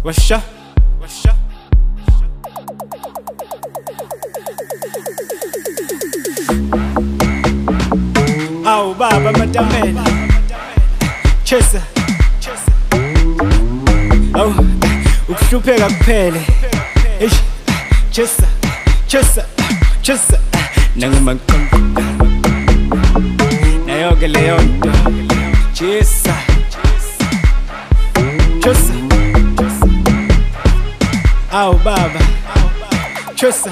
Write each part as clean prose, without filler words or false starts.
Washa. Awu baba Matamela Chesa. Awu ukuhlupheka kuphele. Eish Chesa nangumakonga nayoke leyo nto. Chesa awu baba Chesa.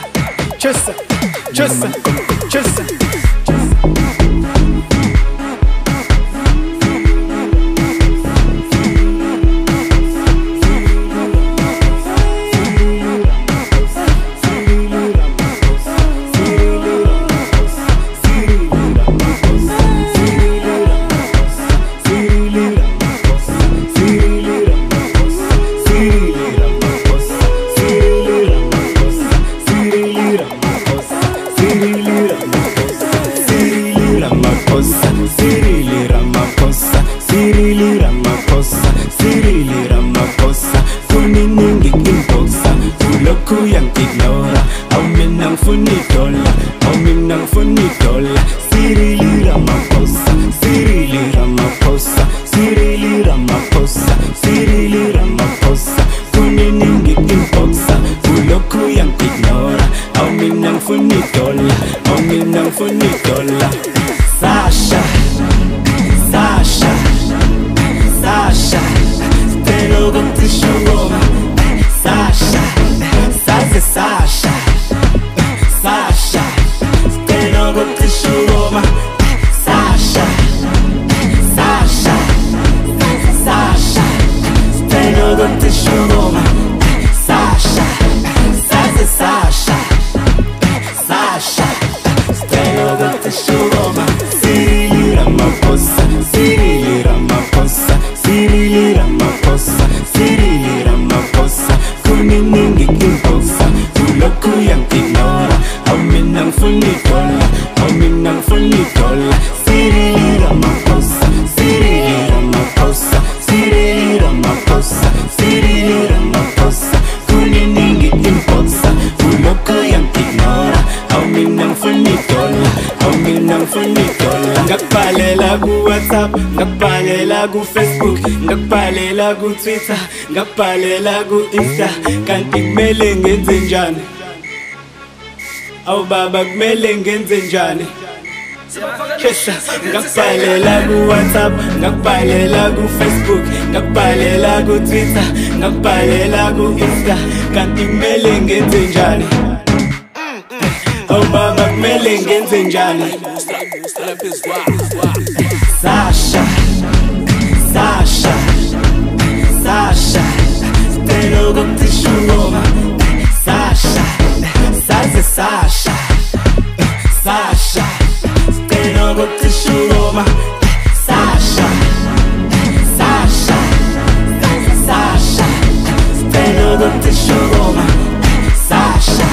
Cyril Ramaphosa kuningi inboxa ulokhu yangignora awumina ngifuna idola Cyril Ramaphosa kuningi inboxa ulokhu yangignora awumina ngifuna idola Sasha Stelo got show Sasha Stelo got show Sasha Stelo got show Sasha Stelo got show Cyril Ramaphosa kuningi inboxa ulokhu yangignora awumina ngifuna idola Cyril Ramaphosa kuningi inboxa ulokhu yangignora awumina ngifuna idola ngakubhalela ku WhatsApp ngakubhalela ku Facebook ngakubhalela ku Twitter ngakubhalela ku Insta kanti kumele ngenze njani awu baba kumele ngenze njani Chesa ngakubhalela ku WhatsApp ngakubhalela ku Facebook ngakubhalela ku Twitter ngakubhalela ku Insta kanti kumele ngenze njani awu baba kumele ngenze njani Sasha Stelo got show Sasha Stelo got show Sasha Stelo got show Sasha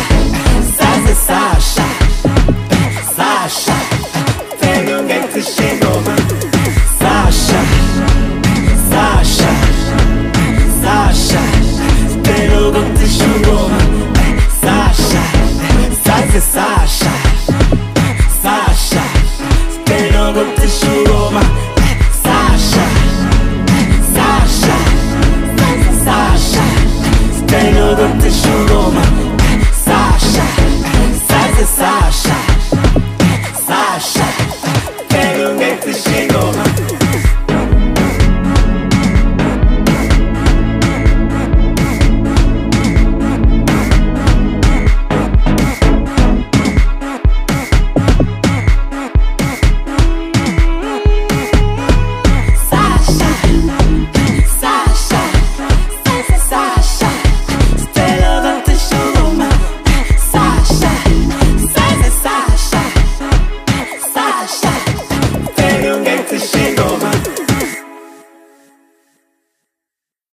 Stelo got show Sasha Stelo got show Sasha Stelo got show Sasha Stelo got show Sasha